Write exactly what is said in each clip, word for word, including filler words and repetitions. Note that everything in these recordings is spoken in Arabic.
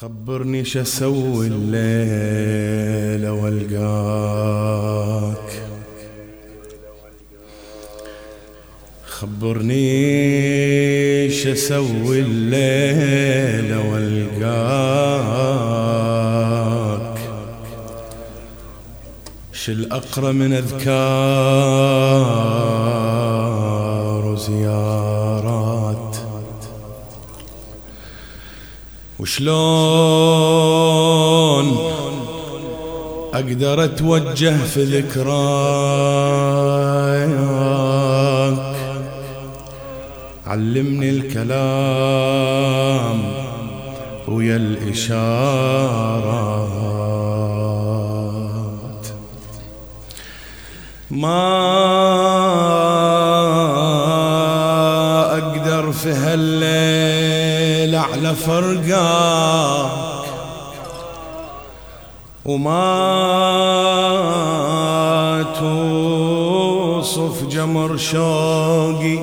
خبرني شسوي الليلة والقاك، خبرني شسوي الليلة والقاك، شل أقرأ من أذكار وزيارات، وشلون أقدر أتوجه في ذكراك، علمني الكلام ويا الإشارات، ما أقدر في هالليل على فرقاك، وما توصف جمر شوقي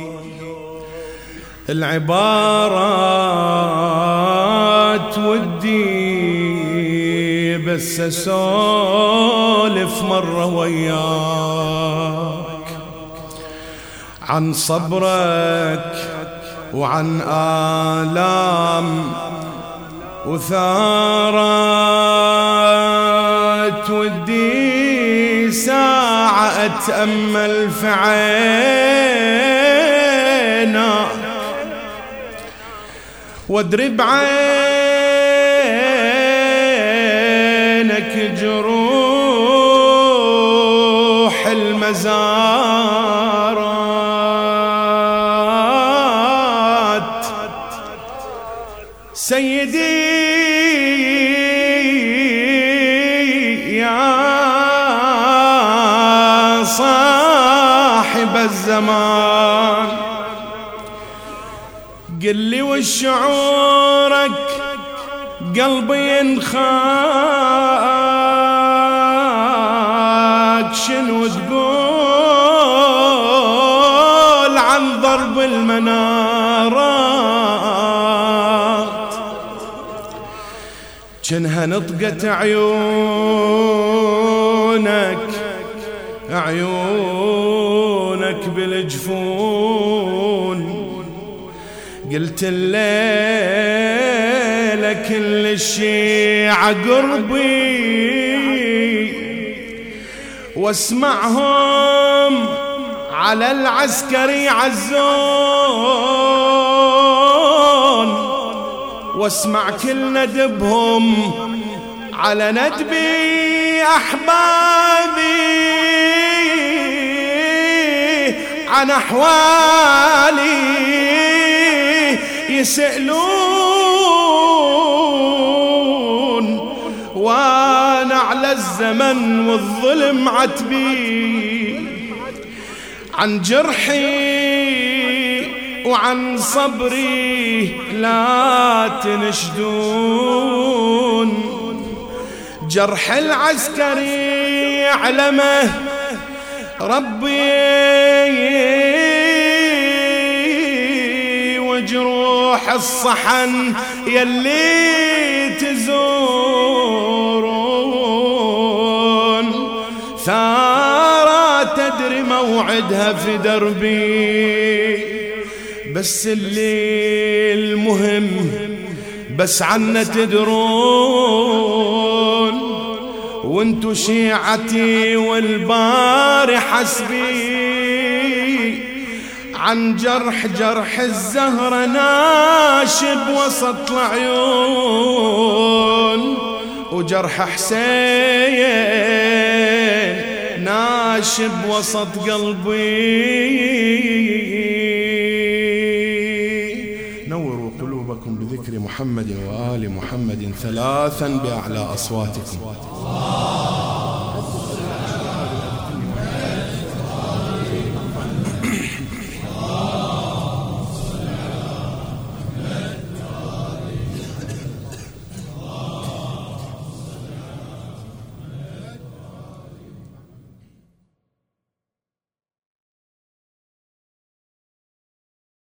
العبارات، ودي بس أسولف مرة وياك عن صبرك وعن آلام وثارات، ودي ساعة أتأمل في عينك وادري بعينك جروح المزارات، سيدي يا صاحب الزمان، قل لي وش شعورك قلبي ينخاك، شنو تقول عن ضرب المنارات، جنها نطقت عيونك عيونك بالجفون، قلت الليلة كل الشيعة قربي، واسمعهم على العسكري عزون، واسمع كل ندبهم على ندبي أحبابي، عن أحوالي يسألون، وانا على الزمن والظلم عتبي، عن جرحي وعن صبري لا تنشدون، جرح العسكري يعلمه ربي، وجروح الصحن يلي تزورون، ثارة تدري موعدها في دربي، بس اللي المهم بس عنا تدرون، وانتو شيعتي والباري حسبي، عن جرح جرح الزهرة ناشب وسط العيون، وجرح حسين ناشب وسط قلبي، نوروا قلوبكم بذكر محمد وآل محمد ثلاثا بأعلى أصواتكم.